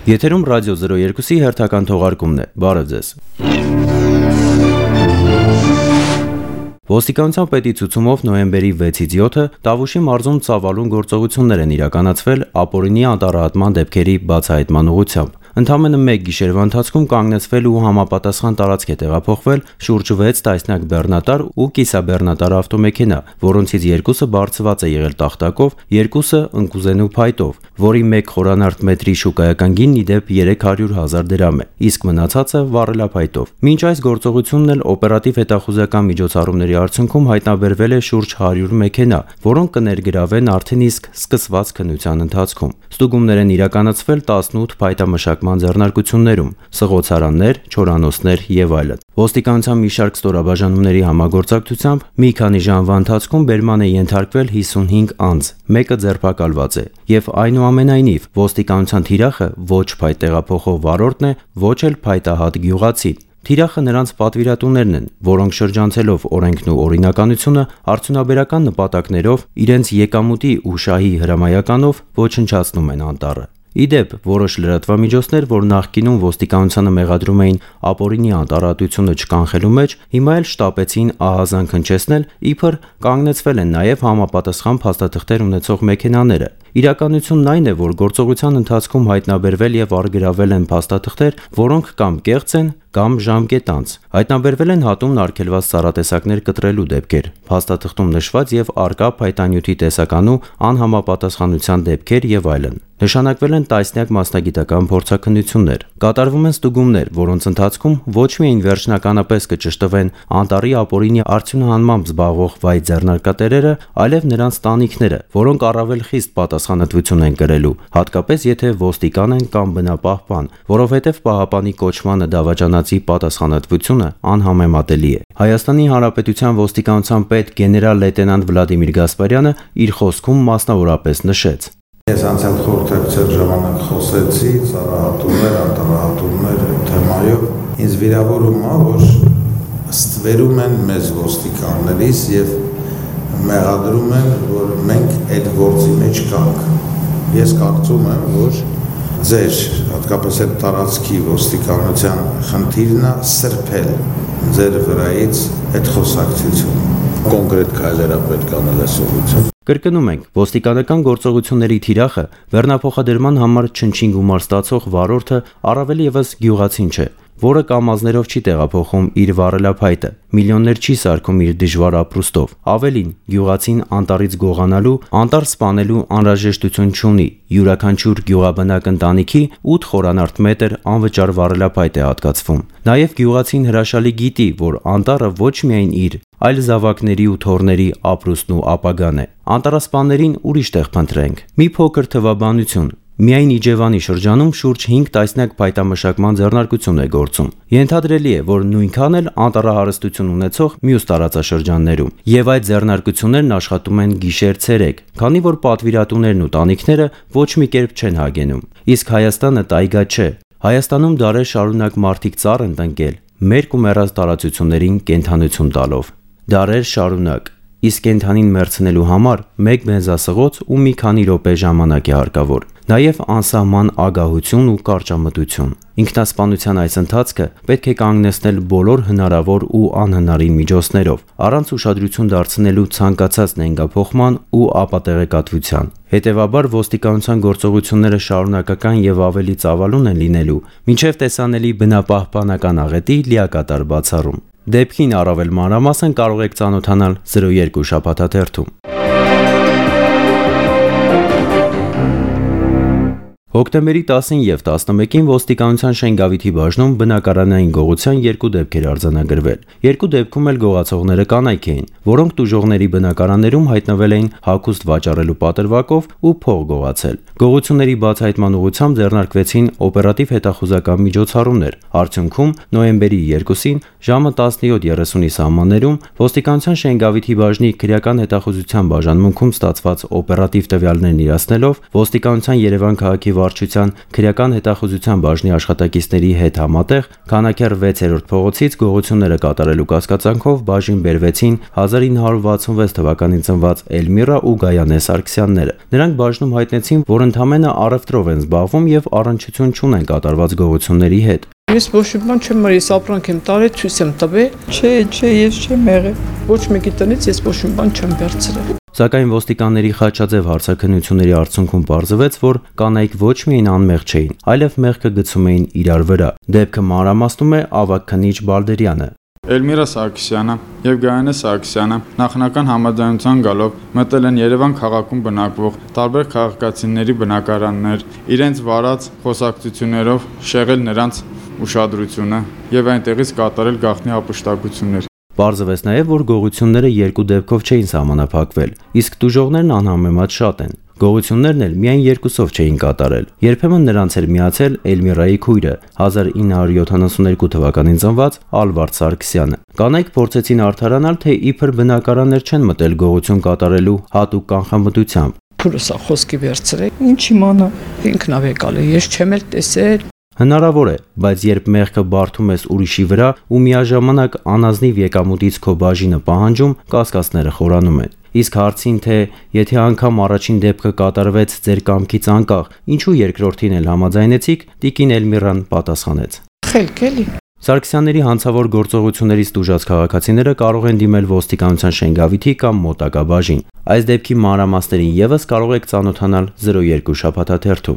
Եթերում ռադիո 02-ի հերթական թողարկումն է։ Բարև ձեզ։ Ոստիկանության պետի ցուցումով նոյեմբերի 6-ից 7-ը Տավուշի մարզում ծավալուն գործողություններ են իրականացվել ապօրինի անտառահատման դեպքերի բացահայտման ուղղությամբ։ Ընդամենը մեկ գիշերվա ընթացքում կանգնեցվել ու համապատասխան տարածք է տեղափոխվել շուրջ 6 տասնյակ բեռնատար ու կիսաբեռնատար ավտոմեքենա, որոնցից 2-ը բարձված է եղել տախտակով, 2-ը ընկուզենու փայտով, որի 1 խորանարդ մետրի շուկայական գինն ի դեպ 300,000 դրամ է, իսկ մնացածը վառելափայտով։ Մինչ այս գործողությունն էլ օպերատիվ հետախուզական միջոցառումների արդյունքում հայտնաբերվել է շուրջ 100 մեքենա, որոնք կներգրավեն արդեն իսկ սկսված քննության ընթացքում։ Ստուգումներ են իրականացվել 18 փայտամշակման ձեռնարկություններում, սղոցարաններ, չորանոցներ եւ այլն։ Ոստիկանության մի շարք ստորաբաժանումների համագործակցությամբ մի քանի ժամվա ընթացքում բերման է ենթարկվել 55 անձ, մեկը ձերբակալված է, եւ այնուամենայնիվ ոստիկանության թիրախը ոչ փայտ տեղափոխող վարորդն է, ոչ էլ փայտահատ գյուղացին։ Թիրախը նրանց պատվիրատուներն են, որոնք շրջանցելով օրենքն ու օրինականությունը արդյունաբերական նպատակներով իրենց եկամուտի ու շահի հրամայականով ոչնչացնում են անտառը։ Ի դեպ, որոշ լրատվամիջոցներ, որ նախկինում ոստիկանությանը մեղադրում էին ապօրինի անտառատությունը չկանխելու մեջ, հիմա էլ շտապեցին ահազանգ հնչեցնել, իբր կանգնեցվել են նաև համապատասխան փաստաթղթեր ունեցող մեքենաները։ Իրականությունն այն է, որ գործողության ընթացքում հայտնաբերվել եւ առգրավել են փաստաթղթեր, որոնք կամ կեղծ են, կամ ժամկետանց։ Հայտնաբերվել են հատումն արգելված ծառատեսակներ կտրելու դեպքեր, փաստաթղթում նշված եւ արկա փայտանյութի տեսականու անհամապատասխանության դեպքեր եւ այլն։ Նշանակվել են տասնյակ մասնագիտական փորձաքննություններ։ Կատարվում են ստուգումներ, որոնց ընթացքում ոչ միայն վերջնականապես կճշտվեն անտառի ապօրինի արդյունահանմամբ զբաղվող վայ ձեռնարկատերերը, այլև նրանց տանիքները, որոնք առավել խիստ պատասխանատվություն են կրելու, հատկապես եթե ոստիկան են կամ բնապահպան, որովհետև պահապանի կոչմանը դավաճանածի պատասխանատվությունը անհամեմատելի է։ Հայաստանի Հանրապետության ոստիկանության պետ գեներալ լեյտենանտ Վլադիմիր Գասպարյանը իր խոսքում մասնավորապես նշեց. Ես անցյալ խորհրդակցության ժամանակ խոսեցի ծառահատումներ, անտառահատումներ թեմայով։ Ինձ վիրավորում է, որ ստվերում են մեզ ոստիկաններից եւ մեղադրում են, որ մենք այդ գործի մեջ կանք։ Ես կարծում եմ, որ ձեր հատկապես այդ տարածքի ոստիկանության խնդիրն է սրբել ձեր վրայից այդ խոսակցությունը։ Կոնկրետ քայլեր պետք անել այս ուղղությամբ։ Կրկնում ենք, ոստիկանական գործողությունների թիրախը վերնափոխադրման համար չնչին գումար ստացող վարորդը առավել եւս գյուղացին չէ, որը կամազներով չի տեղափոխում իր վառելափայտը, միլիոններ չի սարքում իր դժվար ապրուստով։ Ավելին, գյուղացին անտառից գողանալու, անտառ սպանելու անհրաժեշտություն չունի։ Յուրաքանչյուր գյուղաբնակ ընտանիքի 8 խորանարդ մետր անվճար վառելափայտ է հատկացվում։ Նաև գյուղացին հրաշալի գիտի, որ անտառը ոչ միայն իր, այլ զավակների ու թոռների ապրուստն ու ապագան է։ Անտառասպաններին ուրիշ տեղ փնտրենք։ Մի փոքր թվաբանություն։ Միայն Իջևանի շրջանում շուրջ 5 տասնյակ փայտամշակման ձեռնարկություն է գործում։ Ենթադրելի է, որ նույնքան էլ անտառահարստություն ունեցող մյուս տարածաշրջաններում, եւ այդ ձեռնարկություններն աշխատում են գիշեր-ցերեկ, քանի որ պատվիրատուներն ու տանիքները ոչ մի կերպ չեն հագենում։ Իսկ Հայաստանը տայգա չէ։ Հայաստանում դարեր շարունակ մարդիկ ծառ են տնկել, մերկ ու մեռած տարածություններին կենդանություն տալով։ Դարեր շարունակ։ Իսկ կենդանին մերցնելու համար մեկ բենզասղոց ու մի քանի րոպե ժամանակ է հարկավոր։ Նաև անսահման ագահություն ու կարճամտություն։ Ինքնասպանության այս ընթացքը պետք է կանգնեցնել բոլոր հնարավոր ու անհնարին միջոցներով, առանց ուշադրություն դարձնելու ցանկացած նենգափոխման ու ապատեղեկատվության։ Հետևաբար ոստիկանության գործողությունները շարունակական եւ ավելի ծավալուն են լինելու, մինչեւ տեսանելի բնապահպանական աղետի լիակատար բացառում։ Դեպքին առավել մանրամասն կարող եք ծանոթանալ 02 շաբաթաթերթում։ Հոկտեմբերի 10-ին եւ 11-ին ոստիկանության Շենգավիթի բաժնում բնակարանային գողության 2 դեպքեր արձանագրվել։ Երկու դեպքում էլ գողացողները կանայք էին, որոնք տուժողների բնակարաններում հայտնվել էին հագուստ վաճառելու պատրվակով ու փող գողացել։ Գողությունների բացահայտման ուղղությամբ ձեռնարկվեցին օպերատիվ հետախուզական միջոցառումներ։ Արդյունքում նոյեմբերի 2-ին ժամը 17:30-ի սահմաններում ոստիկանության Շենգավիթի բաժնի քրեական հետախուզության բաժանմունքում ստացված օպերատիվ տվյալներն իրացնելով ոստիկանության Երևան քաղաքի կառավարչության քրեական հետախուզության բաժնի աշխատակիցների հետ համատեղ Քանաքեռ 6-րդ փողոցից գողությունները կատարելու կասկածանքով բաժին բերվեցին 1966 թվականին ծնված Էլմիրա ու Գայանե Սարգսյանները։ Նրանք բաժնում հայտնեցին, որ ընդամենը առևտրով են զբաղվում եւ առնչություն չունեն կատարված գողությունների հետ։ Ես ոչ մի բան չեմ արել, ես ապրանք եմ տարել, ցույց եմ տվել։ Չէ, ես չեմ եղել։ Ոչ մեկի տնից ես ոչ մի բան չեմ վերցրել։ Սակայն ոստիկանների խաչաձև հարցաքննությունների արդյունքում պարզվեց, որ կանայք ոչ միայն անմեղ չէին, այլև մեղքը գցում էին իրար վրա։ Դեպքը մանրամասնում է ավագ քննիչ Բալդերյանը։ Էլմիրա Սարգսյանը եւ Գայանե Սարգսյանը նախնական համաձայնության գալով մտել են Երևան քաղաքում բնակվող տարբեր քաղաքացիների բնակարաններ, իրենց վարած խոսակցություններով շեղել նրանց ուշադրությունը եւ այնտեղից կատարել գաղտնի ապշտակություններ։ Պարզվեց նաև, որ գողությունները երկու դեպքով չէին սահմանափակվել, իսկ տուժողներն անհամեմատ շատ են։ Գողություններն էլ միայն երկուսով չէին կատարել։ Երբեմն նրանց էր միացել Էլմիրայի քույրը, 1972 թվականին ծնված Ալվարդ Սարգսյանը։ Կանայք փորձեցին արդարանալ, թե իբր բնակարաններ չեն մտել գողություն կատարելու հատուկ կանխամտությամբ։ Փուրսա խոսքի վերցրեք, ինչ իմանա, ինքնավեկալ է, ես չեմ էլ տեսել։ Հնարավոր է, բայց երբ մեղքը բարդում ես ուրիշի վրա ու միաժամանակ անազնիվ եկամուտից քո բաժինը պահանջում, կասկածները խորանում են։ Իսկ հարցին, թե եթե անգամ առաջին դեպքը կատարվեց ձեր կամքից անկախ, ինչու երկրորդին էլ համաձայնեցիք, տիկին Էլմիրան պատասխանեց. Խելք էլի։ Սարգսյանների հանցավոր գործողություններից տուժած քաղաքացիները կարող են դիմել ոստիկանության շենգավիթի կամ մոտակա բաժին։ Այս դեպքի մանրամասներին ևս կարող եք ծանոթանալ 02 շաբաթաթերթում։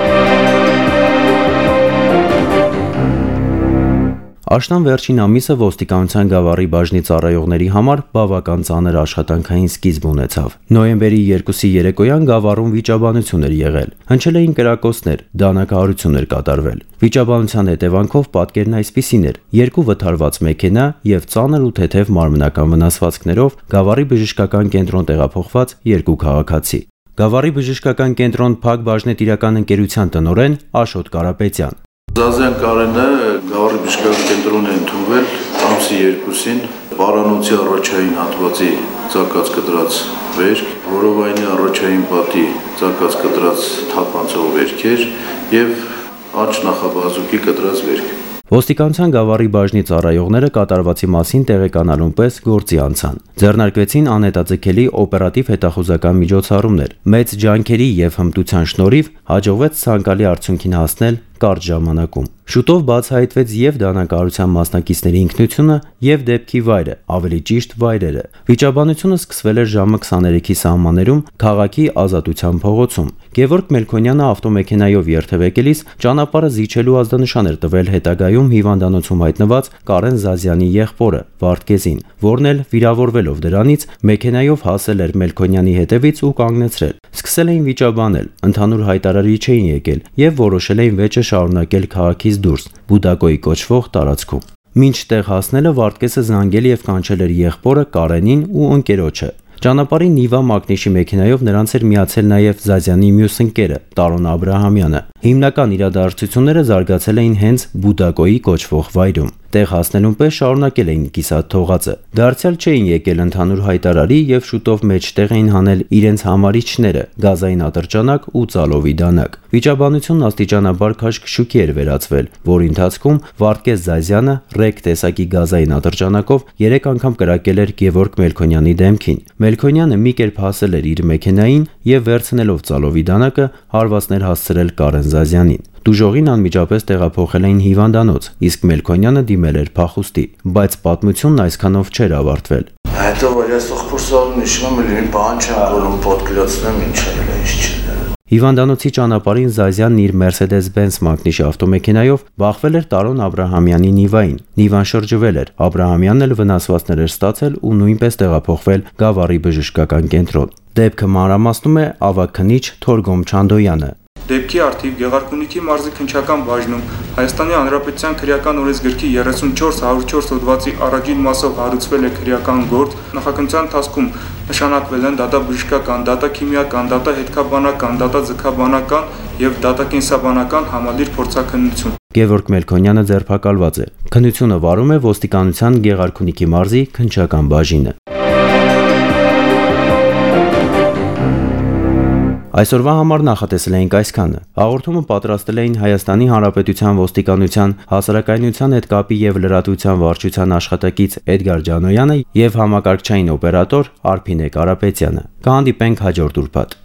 Աշնան վերջին ամիսը ոստիկանության գավառի բաժնի ծառայողների համար բավական ծանր աշխատանքային սկիզբ ունեցավ։ Նոյեմբերի 2-ի երեկոյան գավառում վիճաբանություն էր եղել։ Հնչել էին կրակոցներ, դանակահարություն էր կատարվել։ Վիճաբանության հետևանքով պատկերն այսպիսին էր. երկու վթարված մեքենա եւ ծանր ու թեթև մարմնական վնասվածքներով գավառի բժշկական կենտրոն տեղափոխված երկու քաղաքացի։ Գավառի բժշկական կենտրոն Փակ բաժնետիրական ընկերության տնօրեն Աշոտ Կարապետյան։ Զազյան Կարենը գավառի բժշկական կենտրոն է ընդունվել ամսի 2-ին պարանոցի առաջային հատվածի ծակած կտրած վերք, որովայնի առաջային պատի ծակած կտրած թափանցող վերքեր եւ աջ նախաբազուկի կտրած վերք։ Ոստիկանության գավառի բաժնի ծառայողները կատարվածի մասին տեղեկանալուն պես գործի անցան։ Ձեռնարկվեցին անհետաձգելի օպերատիվ հետախուզական միջոցառումներ։ Մեծ ջանքերի եւ հմտության շնորհիվ հաջողվեց ցանկալի արդյունքին հասնել կարճ ժամանակում։ Շուտով բացահայտվեց եւ դանակահարության մասնակիցների ինքնությունը եւ դեպքի վայրը, ավելի ճիշտ վայրերը։ Վիճաբանությունը սկսվել էր ժամը 23-ի սահմաններում քաղաքի Ազատության փողոցում։ Գևորգ Մելքոնյանը ավտոմեքենայով երթևեկելիս ճանապարհը զիջելու ազդանշան էր տվել հետագայում հիվանդանոցում հայտնված Կարեն Զազյանի եղբորը Վարդգեզին, որն էլ վիրավորվելով դրանից մեքենայով հասել էր Մելքոնյանի հետևից ու կանգնեցրել։ Սկսել էին վիճաբանել, ընդհանուր հայտարարի չէին եկել եւ որոշել էին վեճը շարունակել քաղաքից դուրս Բուդակոյի կոչվող տարածքում։ Մինչ տեղ հասնելը Վարդգեսը զանգել եւ կանչել էր եղբորը Կարենին ու ընկերոջը։ Ճանապարհի Նիվա Մագնիշի մեքենայով նրանց էր միացել նաև Զազյանի մյուս ընկերը Տարոն Աբրահամյանը։ Հիմնական իրադարձությունները զարգացել էին հենց Բուդակոյի կոչվող վայրում։ Տեղ հասնելուն պես շարունակել էին կիսատ թողածը։ Դարձյալ չէին եկել ընդհանուր հայտարարի եւ շուտով մեջտեղ էին հանել իրենց համարիչները՝ գազային ատրճանակ ու ծալովի դանակ։ Վիճաբանությունն աստիճանաբար քաշքշուկի էր վերածվել, որի ընթացքում Վարդգես Զազյանը ռեկ տեսակի գազային ատրճանակով 3 անգամ կրակել էր Գևորգ Մելքոնյանի դեմքին։ Մելքոնյանը մի կերպ հասել էր իր մեքենային եւ վերցնելով ծալովի դանակը հարվածներ հասցրել Կարեն Զազյանին։ Տուժողին անմիջապես տեղափոխել էին հիվանդանոց, իսկ Մելքոնյանը դիմել էր փախուստի, բայց պատմությունն այսքանով չէր ավարտվել։ Հետո որ ես թողքուրսով նշում եմ, լին բան չեմ գոլում պատկերացնեմ ինչ է, ինչ չէ։ Հիվանդանոցի ճանապարհին Զազյանն իր Mercedes-Benz Magnus ավտոմեքենայով բախվել էր Տարոն Աբրահամյանի Նիվային։ Նիվան շրջվել էր, Աբրահամյանն էլ վնասվածքներ էր ստացել ու նույնպես տեղափոխվել Գավառի բժշկական կենտրոն։ Դեպքը մանրամասնում է ավագ քննիչ Թորգոմ Չանդոյանը։ Դեպքի արդիվ Գեղարքունիքի մարզի քննչական բաժնում Հայաստանի Հանրապետության քրեական օրենսգրքի 34-104 հոդվածի առաջին մասով հարուցվել է քրեական գործ, նախաքննության ընթացքում նշանակվել են դատաբժշկական, դատաքիմիական, դատահետքաբանական, դատաձգաբանական եւ դատակենսաբանական համալիր փորձաքննություն։ Գևորգ Մելքոնյանը ձերբակալված է։ Քննությունը վարում է ոստիկանության Գեղարքունիքի մարզի քննչական բաժինը։ Այսօրվա համար նախատեսել էինք այսքանը։ Հաղորդումը պատրաստել էին Հայաստանի Հանրապետության ոստիկանության հասարակայնության հետ կապի եւ լրատվության վարչության աշխատակից Էդգար Ջանոյանը եւ համակարգչային օպերատոր Արփինե Կարապետյանը։ Կհանդիպենք հաջորդ ուրբաթ։